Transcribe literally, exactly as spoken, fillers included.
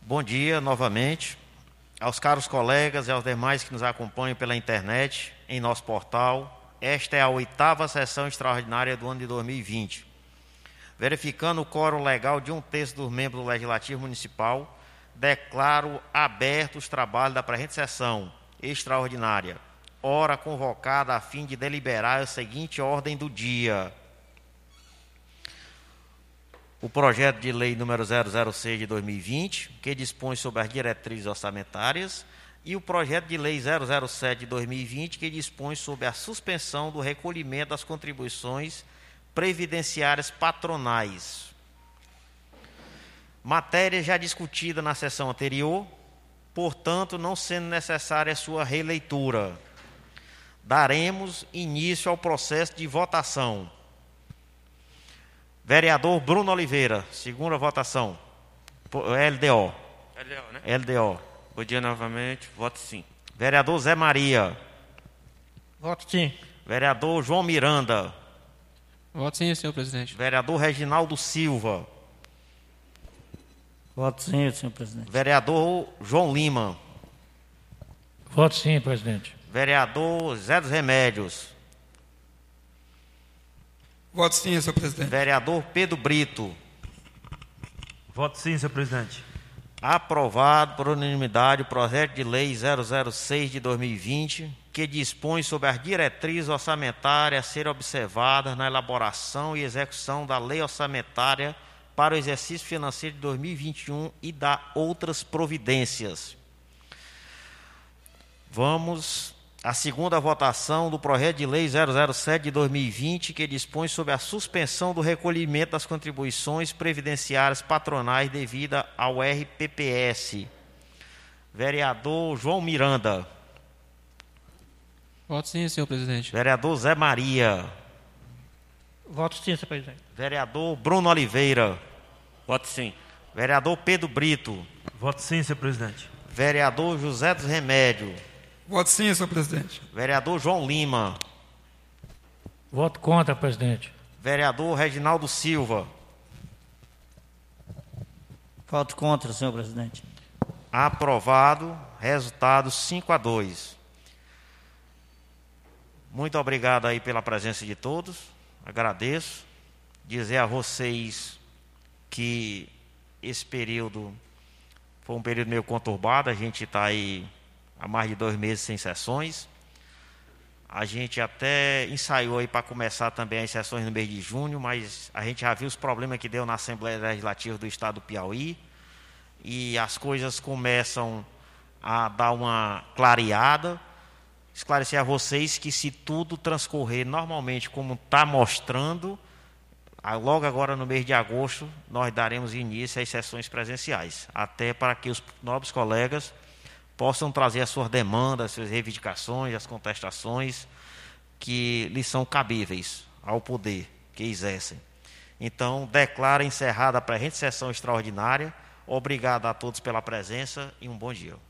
Bom dia novamente aos caros colegas e aos demais que nos acompanham pela internet em nosso portal. Esta é a oitava sessão extraordinária do ano de dois mil e vinte. Verificando o quórum legal de um terço dos membros do Legislativo Municipal, declaro abertos os trabalhos da presente sessão extraordinária, hora convocada a fim de deliberar a seguinte ordem do dia: o projeto de lei número zero zero seis de dois mil e vinte, que dispõe sobre as diretrizes orçamentárias, e o projeto de lei zero zero sete de dois mil e vinte, que dispõe sobre a suspensão do recolhimento das contribuições previdenciárias patronais. Matéria já discutida na sessão anterior, portanto, não sendo necessária a sua releitura. Daremos início ao processo de votação. Vereador Bruno Oliveira, segunda votação. L D O. L D O, né? L D O. Bom dia novamente. Voto sim. Vereador Zé Maria. Voto sim. Vereador João Miranda. Voto sim, senhor presidente. Vereador Reginaldo Silva. Voto sim, senhor presidente. Vereador João Lima. Voto sim, presidente. Vereador Zé dos Remédios. Voto sim, senhor presidente. Vereador Pedro Brito. Voto sim, senhor presidente. Aprovado por unanimidade o projeto de lei zero zero seis de dois mil e vinte, que dispõe sobre as diretrizes orçamentárias a serem observadas na elaboração e execução da lei orçamentária para o exercício financeiro de dois mil e vinte e um e da outras providências. Vamos à segunda votação do projeto de lei zero zero sete de dois mil e vinte, que dispõe sobre a suspensão do recolhimento das contribuições previdenciárias patronais devida ao R P P S. Vereador João Miranda. Voto sim, senhor presidente. Vereador Zé Maria. Voto sim, senhor presidente. Vereador Bruno Oliveira. Voto sim. Vereador Pedro Brito. Voto sim, senhor presidente. Vereador José dos Remédios. Voto sim, senhor presidente. Vereador João Lima. Voto contra, presidente. Vereador Reginaldo Silva. Voto contra, senhor presidente. Aprovado. Resultado cinco a dois. Muito obrigado aí pela presença de todos. Agradeço. Dizer a vocês que esse período foi um período meio conturbado. A gente está aí há mais de dois meses sem sessões. A gente até ensaiou aí para começar também as sessões no mês de junho, mas a gente já viu os problemas que deu na Assembleia Legislativa do Estado do Piauí, e as coisas começam a dar uma clareada. Esclarecer a vocês que, se tudo transcorrer normalmente como está mostrando, logo agora no mês de agosto nós daremos início às sessões presenciais, até para que os nobres colegas possam trazer as suas demandas, as suas reivindicações, as contestações que lhes são cabíveis ao poder que exercem. Então, declaro encerrada a presente sessão extraordinária. Obrigado a todos pela presença e um bom dia.